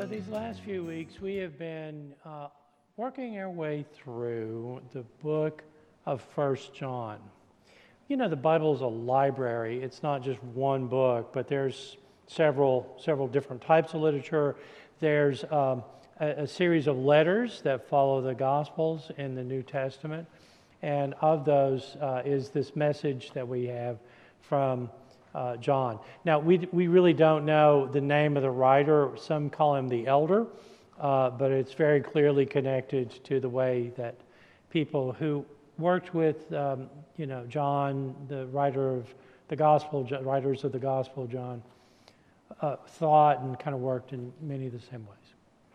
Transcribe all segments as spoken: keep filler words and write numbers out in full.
So these last few weeks, we have been uh, working our way through the book of First John. You know, the Bible is a library. It's not just one book, but there's several several different types of literature. There's um, a, a series of letters that follow the Gospels in the New Testament, and of those uh, is this message that we have from Uh, John. Now, we we really don't know the name of the writer. Some call him the elder, uh, but it's very clearly connected to the way that people who worked with, um, you know, John, the writer of the gospel, writers of the gospel, John, uh, thought and kind of worked in many of the same ways.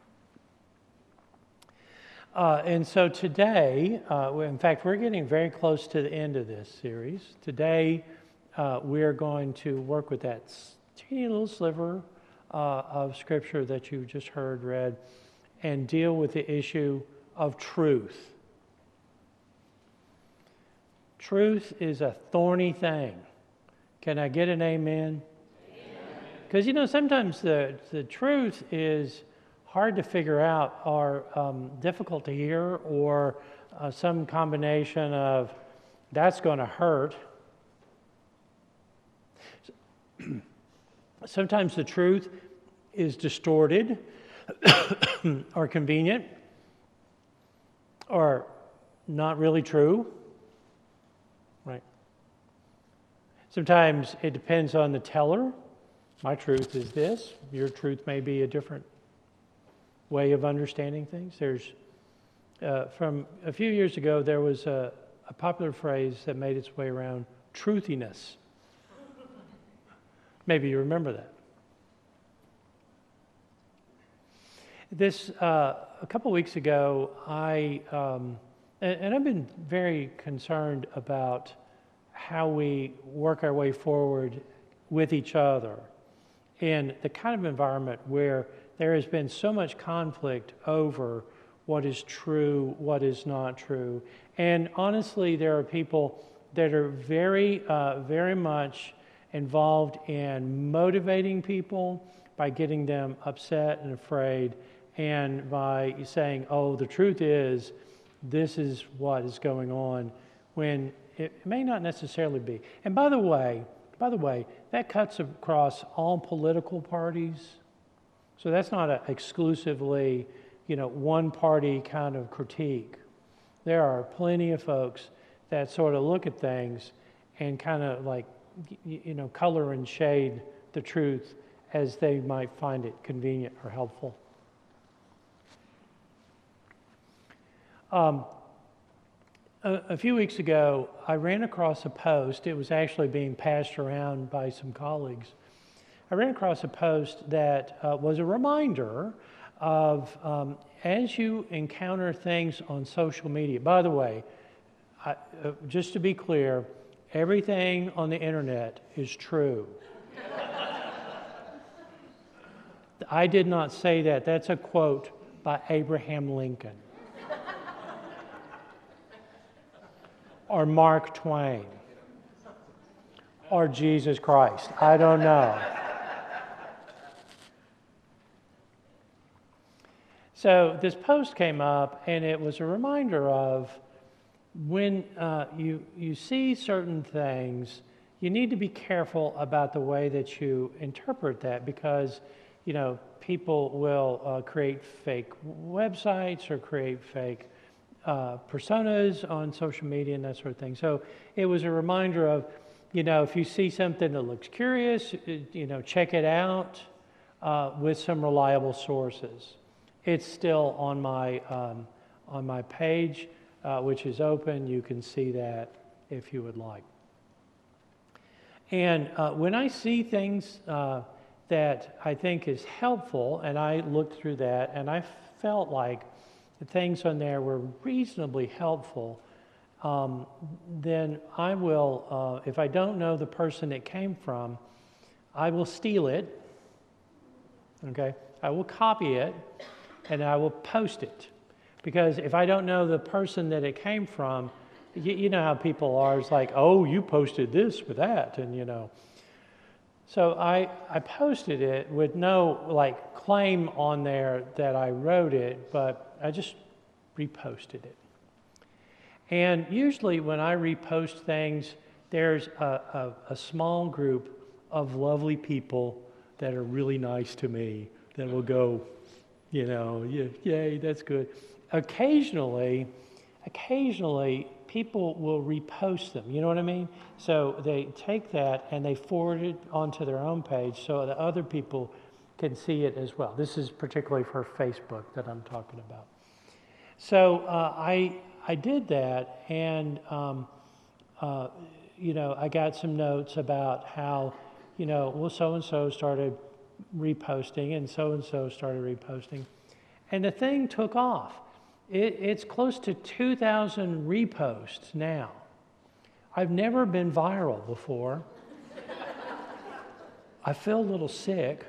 Uh, and so today, uh, in fact, we're getting very close to the end of this series. Today, Uh, we're going to work with that teeny little sliver uh, of Scripture that you just heard read and deal with the issue of truth. Truth is a thorny thing. Can I get an amen? Because, you know, sometimes the, the truth is hard to figure out or um, difficult to hear, or uh, some combination of that's going to hurt. Sometimes the truth is distorted or convenient or not really true, right? Sometimes it depends on the teller. My truth is this. Your truth may be a different way of understanding things. There's, uh, from a few years ago, there was a, a popular phrase that made its way around, truthiness. Maybe you remember that. This, uh, a couple weeks ago, I, um, and, and I've been very concerned about how we work our way forward with each other in the kind of environment where there has been so much conflict over what is true, what is not true. And honestly, there are people that are very, uh, very much involved in motivating people by getting them upset and afraid, and by saying, oh, the truth is, this is what is going on, when it may not necessarily be. And by the way, by the way, that cuts across all political parties. So that's not a exclusively, you know, one party kind of critique. There are plenty of folks that sort of look at things and kind of like, you know, color and shade the truth as they might find it convenient or helpful. Um, a, a few weeks ago, I ran across a post. It was actually being passed around by some colleagues. I ran across a post that uh, was a reminder of um, as you encounter things on social media. By the way, I, uh, just to be clear, everything on the internet is true. I did not say that. That's a quote by Abraham Lincoln. Or Mark Twain. Or Jesus Christ. I don't know. So this post came up, and it was a reminder of when uh, you, you see certain things, you need to be careful about the way that you interpret that, because, you know, people will uh, create fake websites or create fake uh, personas on social media and that sort of thing. So it was a reminder of, you know, if you see something that looks curious, you know, check it out uh, with some reliable sources. It's still on my um, on my page. Uh, which is open. You can see that if you would like. And uh, when I see things uh, that I think is helpful, and I looked through that, and I felt like the things on there were reasonably helpful, um, then I will, uh, if I don't know the person it came from, I will steal it, okay? I will copy it, and I will post it. Because if I don't know the person that it came from, you, you know how people are. It's like, oh, you posted this with that, and you know. So I, I posted it with no like claim on there that I wrote it, but I just reposted it. And usually when I repost things, there's a, a, a small group of lovely people that are really nice to me that will go, you know, yeah, yay, that's good. Occasionally, occasionally people will repost them, you know what I mean? So they take that and they forward it onto their own page so that other people can see it as well. This is particularly for Facebook that I'm talking about. So uh, I I did that, and um, uh, you know, I got some notes about how, you know, well, so and so started reposting, and so and so started reposting, and the thing took off. It, it's close to two thousand reposts now. I've never been viral before. I feel a little sick.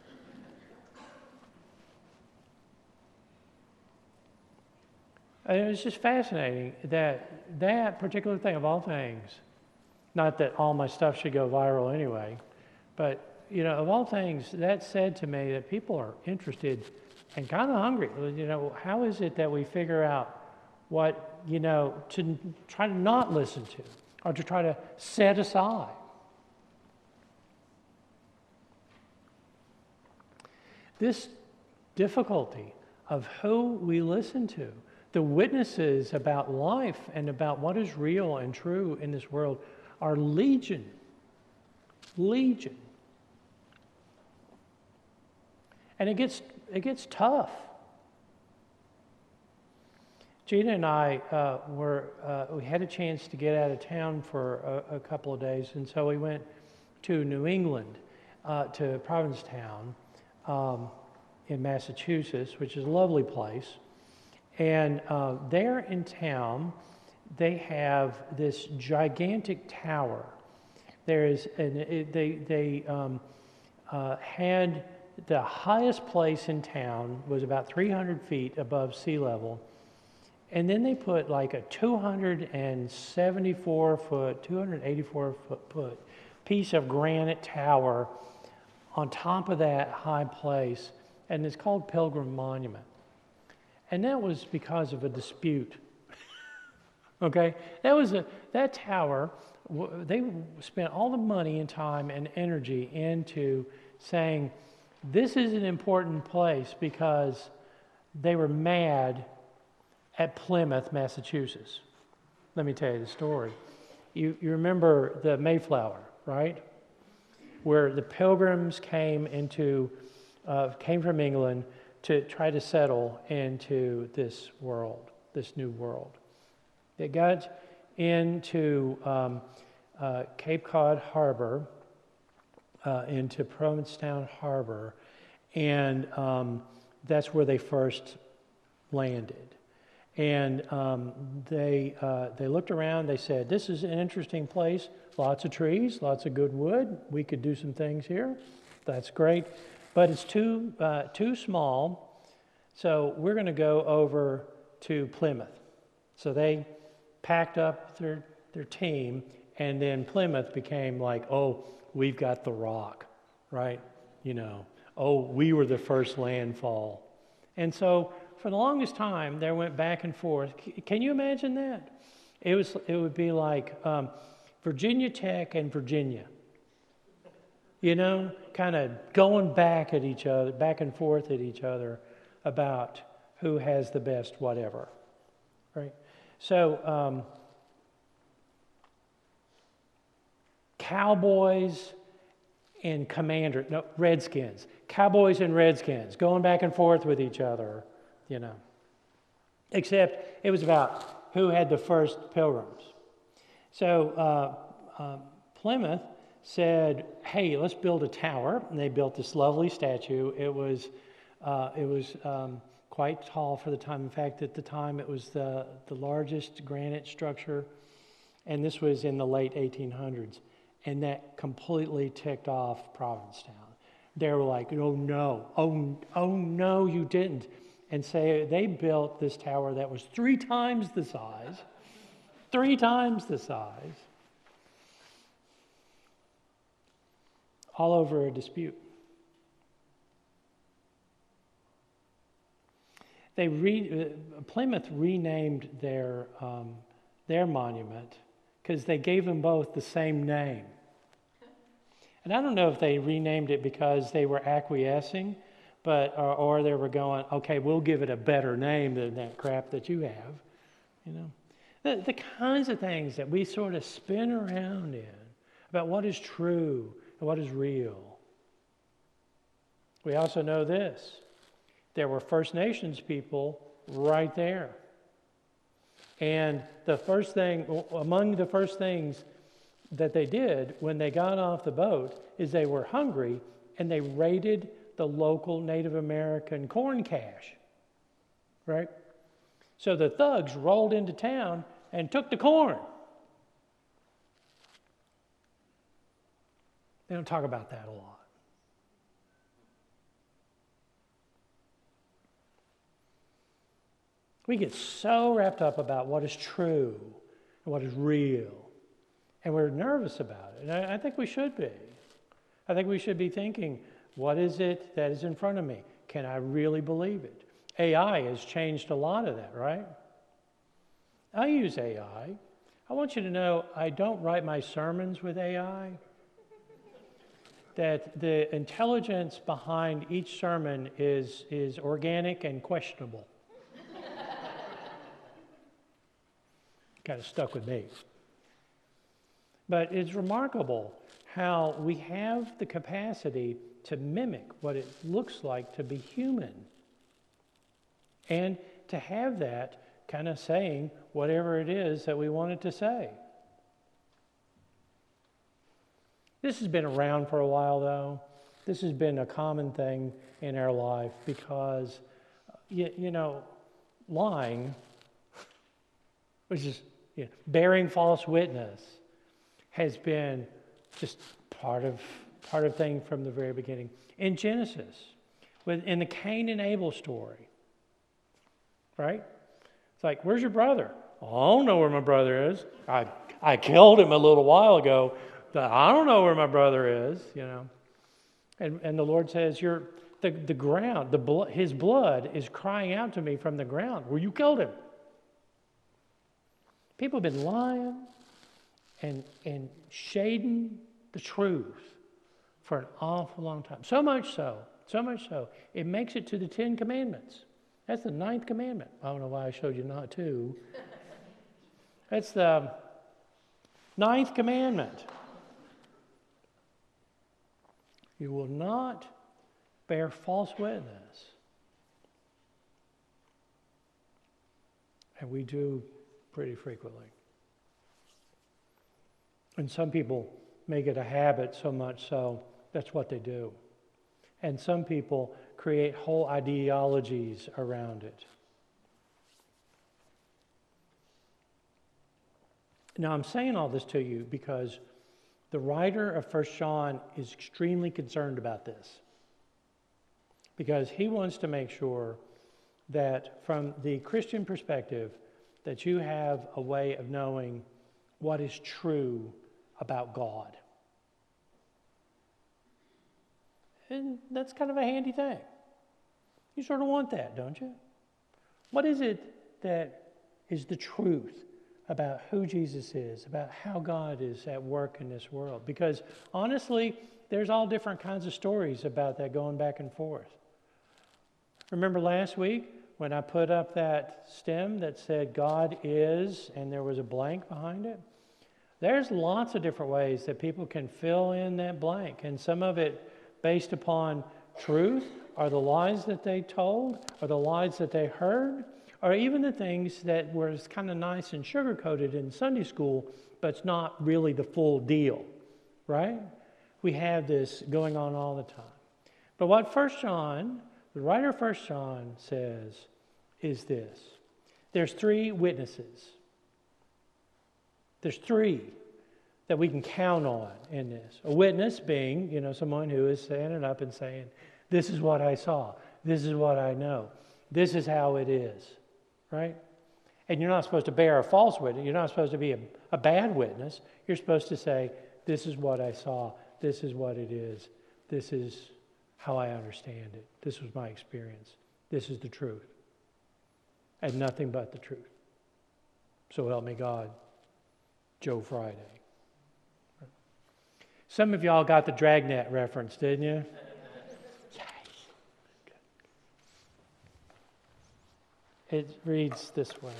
And it was just fascinating that that particular thing, of all things, not that all my stuff should go viral anyway, but, you know, of all things, that said to me that people are interested and kind of hungry. You know, how is it that we figure out what, you know, to try to not listen to or to try to set aside? This difficulty of who we listen to, the witnesses about life and about what is real and true in this world are legion. Legion. And it gets it gets tough. Gina and I uh, were uh, we had a chance to get out of town for a, a couple of days, and so we went to New England, uh, to Provincetown um, in Massachusetts, which is a lovely place. And uh, there in town, they have this gigantic tower. There is, and it, they they um, uh, had the highest place in town was about three hundred feet above sea level, and then they put like a two hundred seventy-four foot, two hundred eighty-four foot piece of granite tower on top of that high place, and it's called Pilgrim Monument. And that was because of a dispute. Okay, that was a that tower. They spent all the money and time and energy into saying this is an important place because they were mad at Plymouth, Massachusetts. Let me tell you the story. You you remember the Mayflower, right? Where the Pilgrims came into uh, came from England to try to settle into this world, this new world. They got into um, uh, Cape Cod Harbor, uh, into Provincetown Harbor, and um, that's where they first landed. And um, they uh, they looked around, they said, this is an interesting place, lots of trees, lots of good wood, we could do some things here, that's great. But it's too uh, too small, so we're going to go over to Plymouth. So they packed up their, their team, and then Plymouth became like, oh, we've got the rock, right? You know, oh, we were the first landfall. And so for the longest time, they went back and forth. Can you imagine that? It was. It would be like um, Virginia Tech and Virginia. You know, kind of going back at each other, back and forth at each other about who has the best whatever, right? So, um, cowboys and commander, no, redskins. Cowboys and redskins going back and forth with each other, you know. Except it was about who had the first pilgrims. So, uh, uh, Plymouth said, hey, let's build a tower. And they built this lovely statue. It was uh, it was um, quite tall for the time. In fact, at the time, it was the, the largest granite structure. And this was in the late eighteen hundreds. And that completely ticked off Provincetown. They were like, oh, no. Oh, oh no, you didn't. And say they built this tower that was three times the size. Three times the size. All over a dispute. They re, uh, Plymouth renamed their um, their monument because they gave them both the same name. And I don't know if they renamed it because they were acquiescing, but or, or they were going, okay, we'll give it a better name than that crap that you have. You know, the, the kinds of things that we sort of spin around in about what is true and what is real. We also know this. There were First Nations people right there. And the first thing, among the first things that they did when they got off the boat is they were hungry and they raided the local Native American corn cache, right? So the thugs rolled into town and took the corn. They don't talk about that a lot. We get so wrapped up about what is true and what is real, and we're nervous about it. And I, I think we should be. I think we should be thinking, what is it that is in front of me? Can I really believe it? A I has changed a lot of that, right? I use A I. I want you to know I don't write my sermons with A I. That the intelligence behind each sermon is, is organic and questionable. Kind of stuck with me. But it's remarkable how we have the capacity to mimic what it looks like to be human. And to have that kind of saying whatever it is that we want it to say. This has been around for a while, though. This has been a common thing in our life because, you, you know, lying, which is you know, bearing false witness, has been just part of part of thing from the very beginning. In Genesis, with in the Cain and Abel story, right? It's like, where's your brother? Oh, I don't know where my brother is. I I killed him a little while ago, but I don't know where my brother is. You know, and and the Lord says, "You're the the ground. The blo- his blood is crying out to me from the ground where you killed him." People have been lying and and shading the truth for an awful long time. So much so, so much so, it makes it to the Ten Commandments. That's the ninth commandment. I don't know why I showed you not two. That's the ninth commandment. You will not bear false witness. And we do pretty frequently. And some people make it a habit so much so that's what they do. And some people create whole ideologies around it. Now, I'm saying all this to you because the writer of First John is extremely concerned about this. Because he wants to make sure that from the Christian perspective, that you have a way of knowing what is true about God. And that's kind of a handy thing. You sort of want that, don't you? What is it that is the truth about who Jesus is, about how God is at work in this world? Because honestly, there's all different kinds of stories about that going back and forth. Remember last week when I put up that stem that said God is, and there was a blank behind it? There's lots of different ways that people can fill in that blank, and some of it based upon truth, or the lies that they told, or the lies that they heard, or even the things that were kind of nice and sugar-coated in Sunday school, but it's not really the full deal, right? We have this going on all the time. But what First John, the writer of First John says is this. There's three witnesses. There's three that we can count on in this. A witness being, you know, someone who is standing up and saying, this is what I saw. This is what I know. This is how it is, right? And you're not supposed to bear a false witness. You're not supposed to be a, a bad witness. You're supposed to say, this is what I saw. This is what it is. This is how I understand it. This was my experience. This is the truth. and nothing but the truth. So help me God, Joe Friday. Some of y'all got the Dragnet reference, didn't you? It reads this way.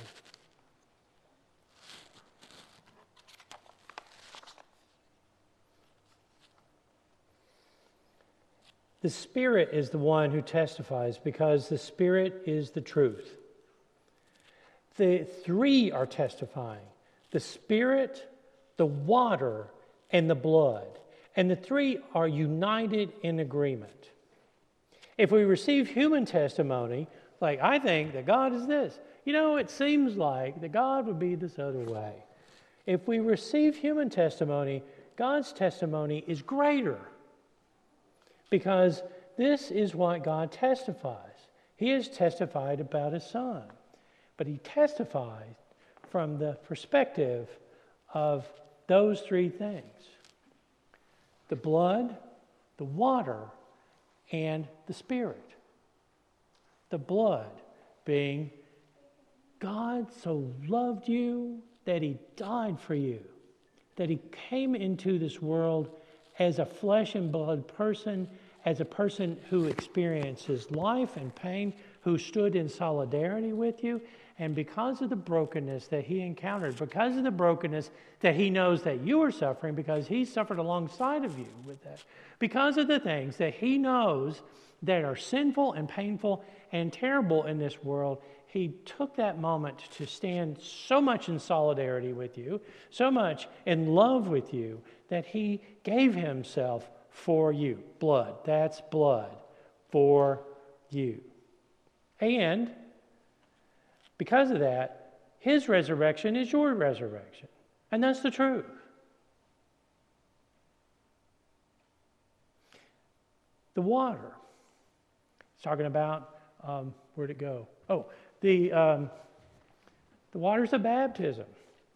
The Spirit is the one who testifies because the Spirit is the truth. The three are testifying: the Spirit, the water, and the blood. And the three are united in agreement. If we receive human testimony, like, I think that God is this, you know, it seems like that God would be this other way. If we receive human testimony, God's testimony is greater, because this is what God testifies. He has testified about His Son, but He testifies from the perspective of those three things: the blood, the water, and the Spirit. The blood being, God so loved you that He died for you, that He came into this world as a flesh and blood person, as a person who experiences life and pain, who stood in solidarity with you. And because of the brokenness that He encountered, because of the brokenness that He knows that you are suffering, because He suffered alongside of you with that, because of the things that He knows that are sinful and painful and terrible in this world, He took that moment to stand so much in solidarity with you, so much in love with you, that He gave Himself for you. Blood, that's blood for you. And because of that, His resurrection is your resurrection. And that's the truth. The water. It's talking about, um, where'd it go? Oh, the, um, the waters of baptism.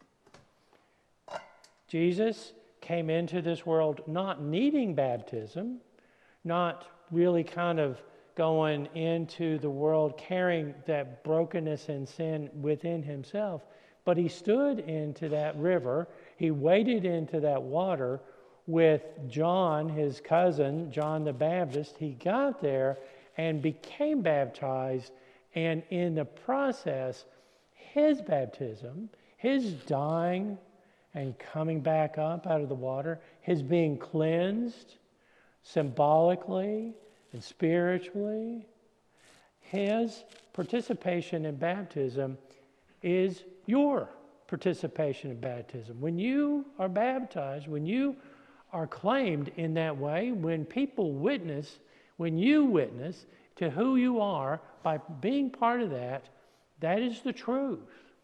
Jesus came into this world not needing baptism, not really kind of going into the world carrying that brokenness and sin within Himself, but He stood into that river, He waded into that water with John, his cousin, John the Baptist. He got there and became baptized, and in the process, his baptism, his dying and coming back up out of the water, his being cleansed symbolically and spiritually, his participation in baptism is your participation in baptism. When you are baptized, when you are claimed in that way, when people witness, when you witness to who you are by being part of that, that is the truth.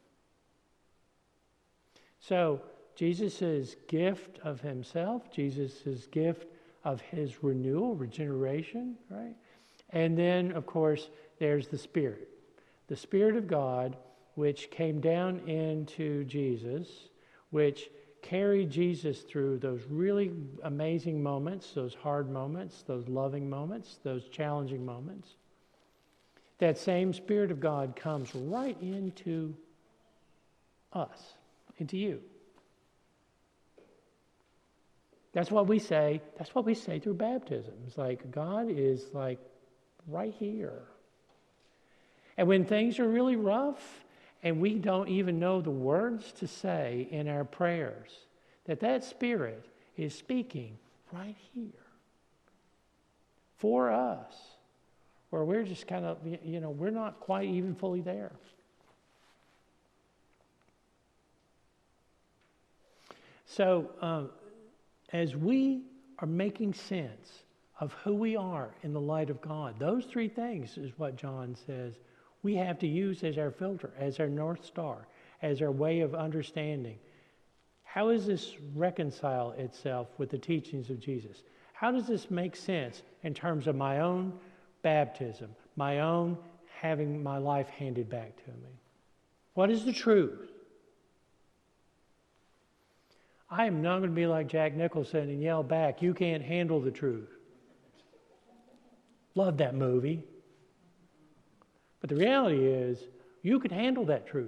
So Jesus' gift of Himself, Jesus' gift of His renewal, regeneration, right? And then, of course, there's the Spirit. The Spirit of God, which came down into Jesus, which carried Jesus through those really amazing moments, those hard moments, those loving moments, those challenging moments. That same Spirit of God comes right into us, into you. That's what we say. That's what we say through baptism. It's like God is like right here. And when things are really rough and we don't even know the words to say in our prayers, that that Spirit is speaking right here for us, where we're just kind of, you know, we're not quite even fully there. So, um, as we are making sense of who we are in the light of God, those three things is what John says we have to use as our filter, as our North Star, as our way of understanding. How does this reconcile itself with the teachings of Jesus? How does this make sense in terms of my own baptism, my own having my life handed back to me? What is the truth? I am not going to be like Jack Nicholson and yell back, "You can't handle the truth." Love that movie. But the reality is, You can handle that truth.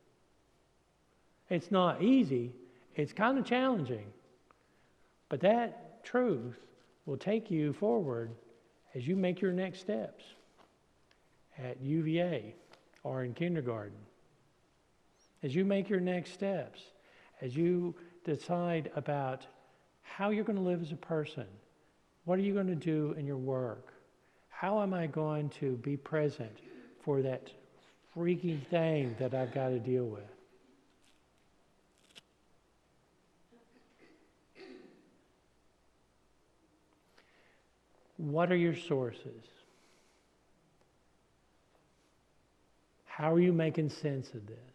It's not easy. It's kind of challenging. But that truth will take you forward as you make your next steps at U V A or in kindergarten. As you make your next steps, as you decide about how you're going to live as a person, what are you going to do in your work? How am I going to be present for that freaky thing that I've got to deal with? What are your sources? How are you making sense of this?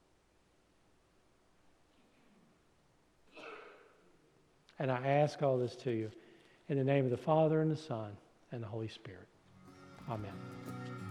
And I ask all this to you in the name of the Father and the Son and the Holy Spirit. Amen.